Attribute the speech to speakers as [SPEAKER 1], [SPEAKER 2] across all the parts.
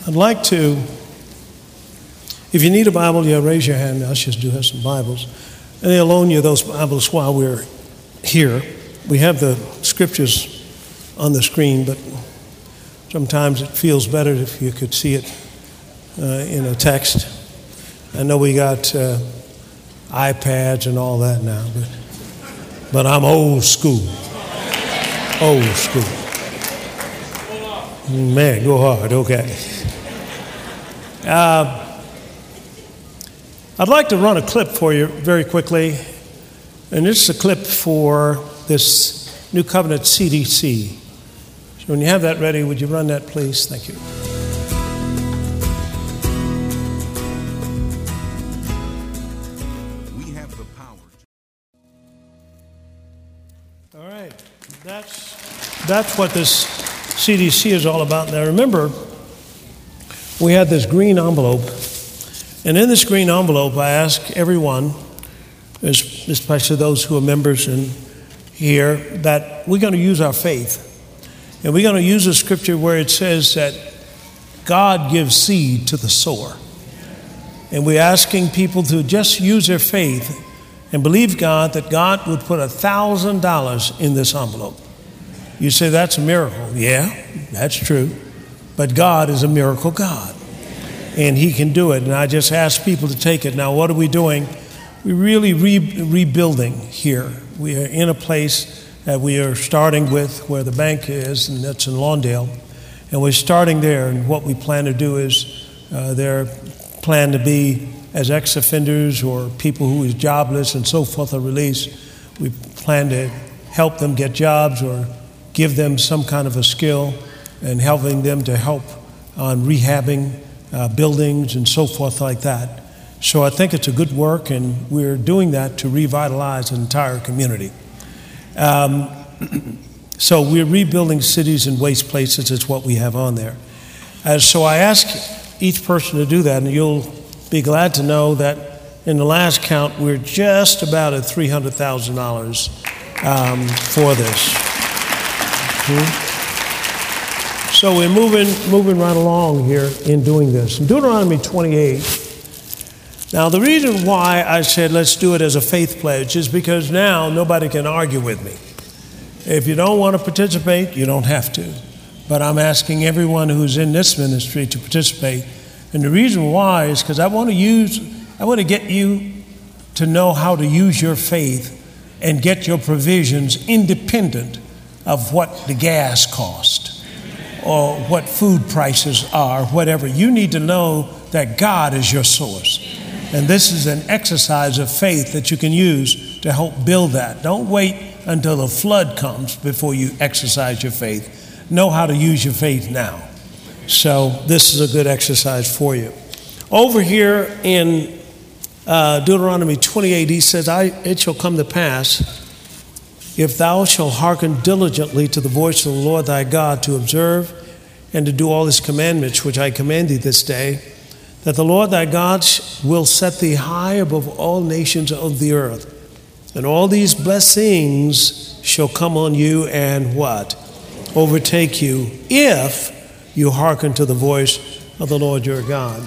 [SPEAKER 1] I'd like to, if you need a Bible, raise your hand. The ushers do have some Bibles. And they'll loan you those Bibles while we're here. We have the scriptures on the screen, but sometimes it feels better if you could see it in a text. I know we got iPads and all that now, but I'm old school. Old school. Man, go hard, okay. I'd like to run a clip for you very quickly, and this is a clip for this New Covenant CDC. So when you have that ready, would you run that, please? Thank you.
[SPEAKER 2] We have the power.
[SPEAKER 1] All right, that's what this CDC is all about. Now remember, we had this green envelope, and in this green envelope, I ask everyone, especially those who are members in here, that we're going to use our faith. And we're going to use a scripture where it says that God gives seed to the sower. And we're asking people to just use their faith and believe God that God would put $1,000 in this envelope. You say, that's a miracle. Yeah, that's true. But God is a miracle God. And He can do it. And I just ask people to take it. Now, what are we doing? We're really rebuilding here. We are in a place that we are starting with where the bank is, and that's in Lawndale. And we're starting there. And what we plan to do is their plan to be as ex-offenders or people who is jobless and so forth are released. We plan to help them get jobs or give them some kind of a skill and helping them to help on rehabbing buildings and so forth like that. So I think it's a good work, and we're doing that to revitalize an entire community. So we're rebuilding cities and waste places is what we have on there. So I ask each person to do that, and you'll be glad to know that in the last count, we're just about at $300,000 for this. So we're moving right along here in doing this. In Deuteronomy 28, now the reason why I said let's do it as a faith pledge is because now nobody can argue with me. If you don't want to participate, you don't have to. But I'm asking everyone who's in this ministry to participate. And the reason why is because I want to get you to know how to use your faith and get your provisions independent of what the gas cost or what food prices are, whatever. You need to know that God is your source. And this is an exercise of faith that you can use to help build that. Don't wait until the flood comes before you exercise your faith. Know how to use your faith now. So this is a good exercise for you. Over here in Deuteronomy 28, he says, it shall come to pass, if thou shalt hearken diligently to the voice of the Lord thy God to observe and to do all his commandments, which I command thee this day, that the Lord thy God will set thee high above all nations of the earth. And all these blessings shall come on you and what? Overtake you, if you hearken to the voice of the Lord your God.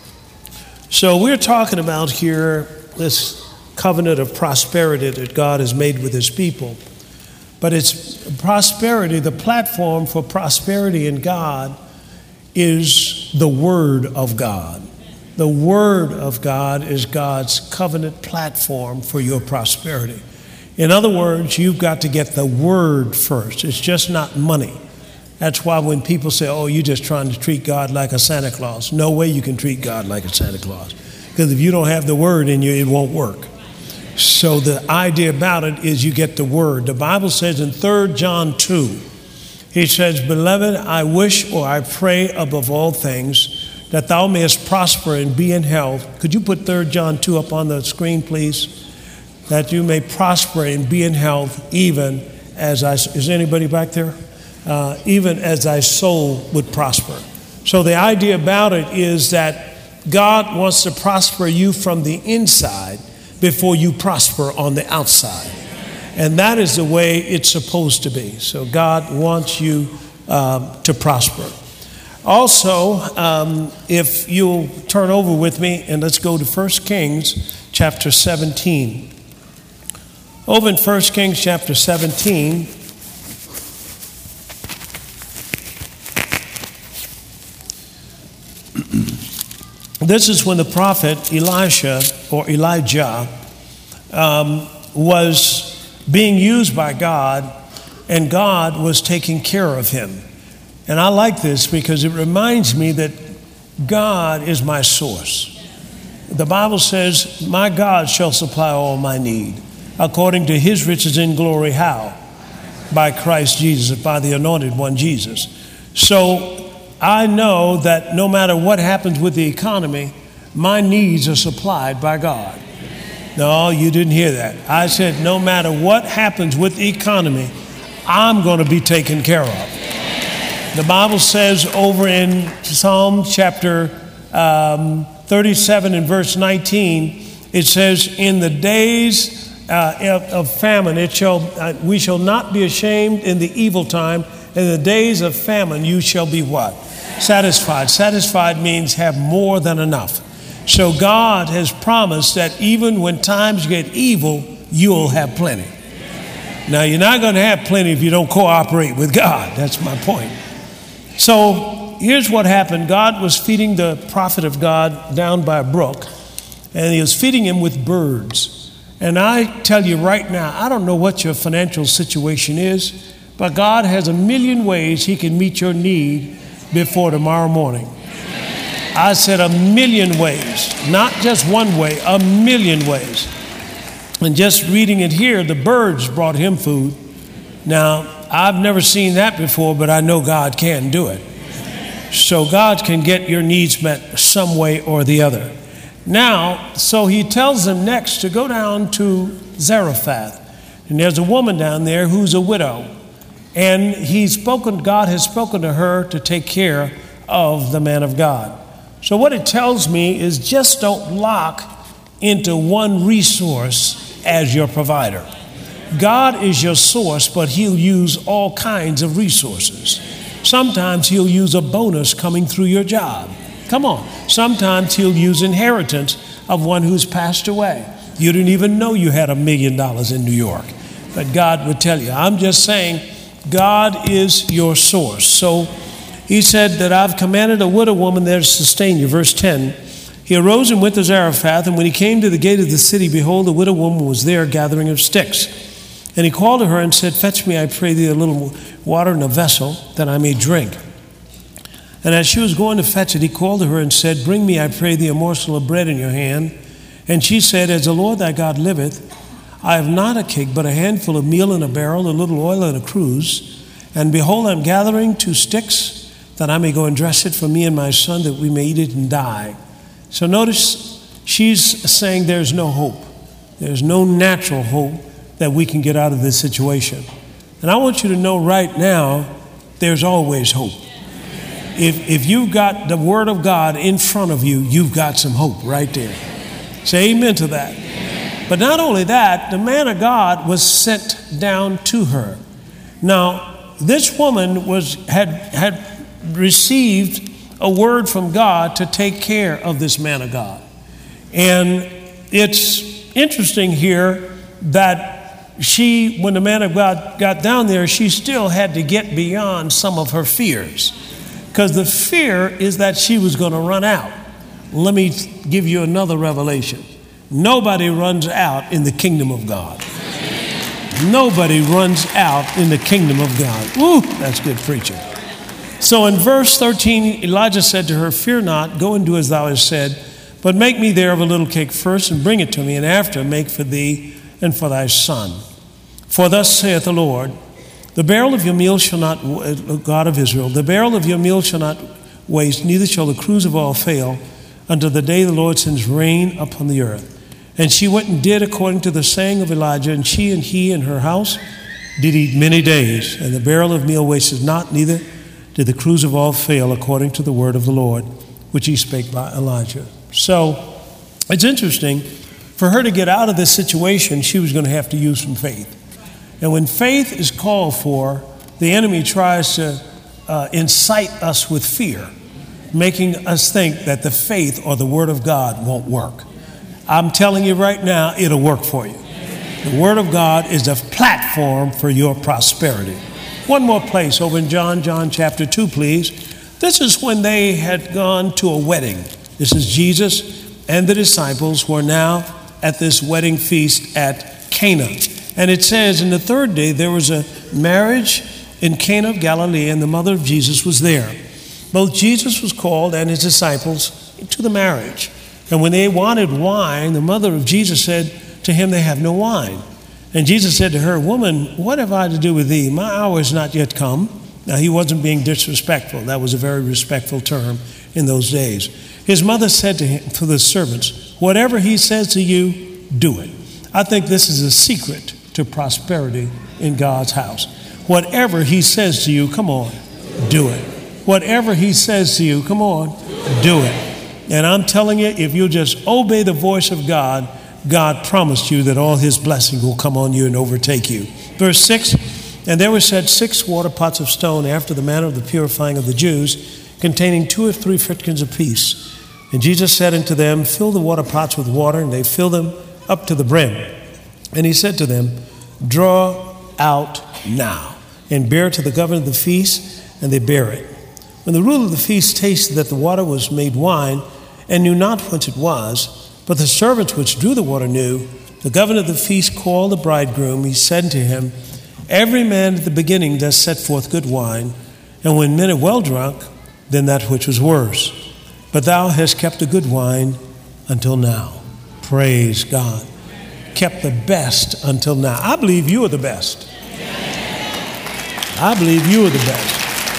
[SPEAKER 1] So we're talking about here this covenant of prosperity that God has made with his people. But it's prosperity, the platform for prosperity in God is the Word of God. The Word of God is God's covenant platform for your prosperity. In other words, you've got to get the Word first. It's just not money. That's why when people say, oh, you're just trying to treat God like a Santa Claus. No way you can treat God like a Santa Claus. Because if you don't have the Word in you, it won't work. So the idea about it is you get the Word. The Bible says in 3 John 2, he says, Beloved, I wish or I pray above all things that thou mayest prosper and be in health. Could you put 3 John 2 up on the screen, please? That you may prosper and be in health, even as is anybody back there? Even as thy soul would prosper. So the idea about it is that God wants to prosper you from the inside before you prosper on the outside. And that is the way it's supposed to be. So God wants you to prosper. Also, if you'll turn over with me and let's go to 1 Kings chapter 17. Over in 1 Kings chapter 17, this is when the prophet Elisha or Elijah was being used by God, and God was taking care of him. And I like this because it reminds me that God is my source. The Bible says, my God shall supply all my need according to his riches in glory. How? By Christ Jesus, by the anointed one, Jesus. So I know that no matter what happens with the economy, my needs are supplied by God. No, you didn't hear that. I said no matter what happens with the economy, I'm going to be taken care of. The Bible says over in Psalm chapter 37 and verse 19, it says, in the days of famine, we shall not be ashamed in the evil time. In the days of famine, you shall be what? Satisfied. Satisfied means have more than enough. So God has promised that even when times get evil, you'll have plenty. Now, you're not going to have plenty if you don't cooperate with God. That's my point. So here's what happened. God was feeding the prophet of God down by a brook, and he was feeding him with birds. And I tell you right now, I don't know what your financial situation is, but God has a million ways he can meet your need before tomorrow morning. I said a million ways, not just one way, a million ways. And just reading it here, the birds brought him food. Now, I've never seen that before, but I know God can do it. So God can get your needs met some way or the other. Now, so he tells them next to go down to Zarephath. And there's a woman down there who's a widow. And God has spoken to her to take care of the man of God. So what it tells me is just don't lock into one resource as your provider. God is your source, but he'll use all kinds of resources. Sometimes he'll use a bonus coming through your job. Come on. Sometimes he'll use inheritance of one who's passed away. You didn't even know you had $1 million in New York, but God would tell you. I'm just saying God is your source. So he said that I've commanded a widow woman there to sustain you. Verse 10, he arose and went to Zarephath, and when he came to the gate of the city, behold, the widow woman was there gathering of sticks. And he called to her and said, fetch me, I pray thee, a little water in a vessel, that I may drink. And as she was going to fetch it, he called to her and said, bring me, I pray thee, a morsel of bread in your hand. And she said, as the Lord thy God liveth, I have not a cake, but a handful of meal in a barrel, a little oil in a cruse. And behold, I'm gathering 2 sticks, that I may go and dress it for me and my son, that we may eat it and die. So notice, she's saying there's no hope. There's no natural hope that we can get out of this situation. And I want you to know right now, there's always hope. If you've got the Word of God in front of you, you've got some hope right there. Say amen to that. But not only that, the man of God was sent down to her. Now, this woman had received a word from God to take care of this man of God. And it's interesting here that when the man of God got down there, she still had to get beyond some of her fears. Because the fear is that she was going to run out. Let me give you another revelation. Nobody runs out in the kingdom of God. Nobody runs out in the kingdom of God. Woo, that's good preaching. So in verse 13, Elijah said to her, fear not, go and do as thou hast said, but make me there of a little cake first and bring it to me, and after make for thee and for thy son. For thus saith the Lord, the barrel of your meal shall not, God of Israel, the barrel of your meal shall not waste, neither shall the cruse of oil fail, until the day the Lord sends rain upon the earth. And she went and did according to the saying of Elijah, and she and he and her house did eat many days, and the barrel of meal wasted not, neither did the cruse of oil fail, according to the word of the Lord, which he spake by Elijah. So it's interesting, for her to get out of this situation, she was going to have to use some faith. And when faith is called for, the enemy tries to incite us with fear, making us think that the faith or the Word of God won't work. I'm telling you right now, it'll work for you. The Word of God is a platform for your prosperity. One more place over in John chapter 2, please. This is when they had gone to a wedding. This is Jesus and the disciples were now at this wedding feast at Cana. And it says, in the third day, there was a marriage in Cana of Galilee, and the mother of Jesus was there. Both Jesus was called and his disciples to the marriage. And when they wanted wine, the mother of Jesus said to him, they have no wine. And Jesus said to her, woman, what have I to do with thee? My hour is not yet come. Now, he wasn't being disrespectful. That was a very respectful term in those days. His mother said to him, to the servants, whatever he says to you, do it. I think this is a secret to prosperity in God's house. Whatever he says to you, come on, do it. Whatever he says to you, come on, do it. And I'm telling you, if you just obey the voice of God, God promised you that all his blessing will come on you and overtake you. Verse 6, and there were set 6 water pots of stone after the manner of the purifying of the Jews, containing 2 or 3 firkins apiece. And Jesus said unto them, fill the water pots with water, and they filled them up to the brim. And he said to them, draw out now, and bear to the governor of the feast, and they bare it. When the ruler of the feast tasted that the water was made wine, and knew not whence it was, but the servants which drew the water knew, the governor of the feast called the bridegroom. He said to him, every man at the beginning does set forth good wine, and when men are well drunk, then that which was worse. But thou hast kept the good wine until now. Praise God. Kept the best until now. I believe you are the best. I believe you are the best.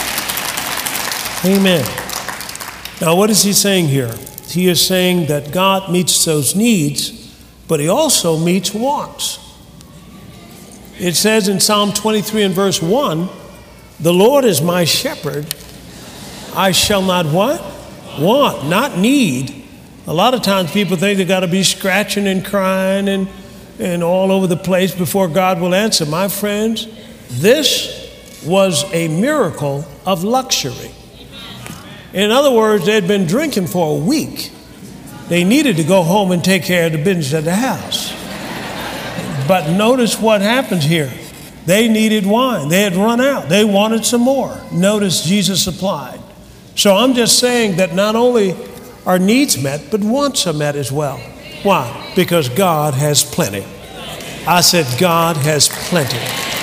[SPEAKER 1] Amen. Now, what is he saying here? He is saying that God meets those needs, but he also meets wants. It says in Psalm 23 and verse 1, the Lord is my shepherd, I shall not what? Want, not need. A lot of times people think they got to be scratching and crying and all over the place before God will answer. My friends, this was a miracle of luxury. In other words, they'd been drinking for a week. They needed to go home and take care of the business at the house. But notice what happens here. They needed wine. They had run out. They wanted some more. Notice Jesus supplied. So I'm just saying that not only are needs met, but wants are met as well. Why? Because God has plenty. I said God has plenty.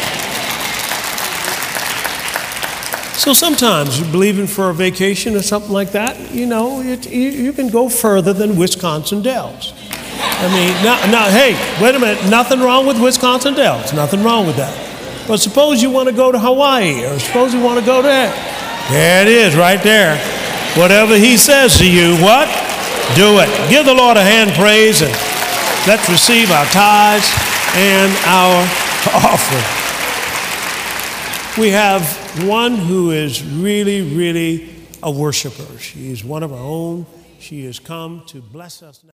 [SPEAKER 1] So sometimes you're believing for a vacation or something like that, you know, you can go further than Wisconsin Dells. I mean, now, hey, wait a minute, nothing wrong with Wisconsin Dells, nothing wrong with that. But suppose you want to go to Hawaii, or suppose you want to go there. There it is, right there. Whatever he says to you, what? Do it. Give the Lord a hand praise, and let's receive our tithes and our offering. We have one who is really, really a worshiper. She is one of our own. She has come to bless us now.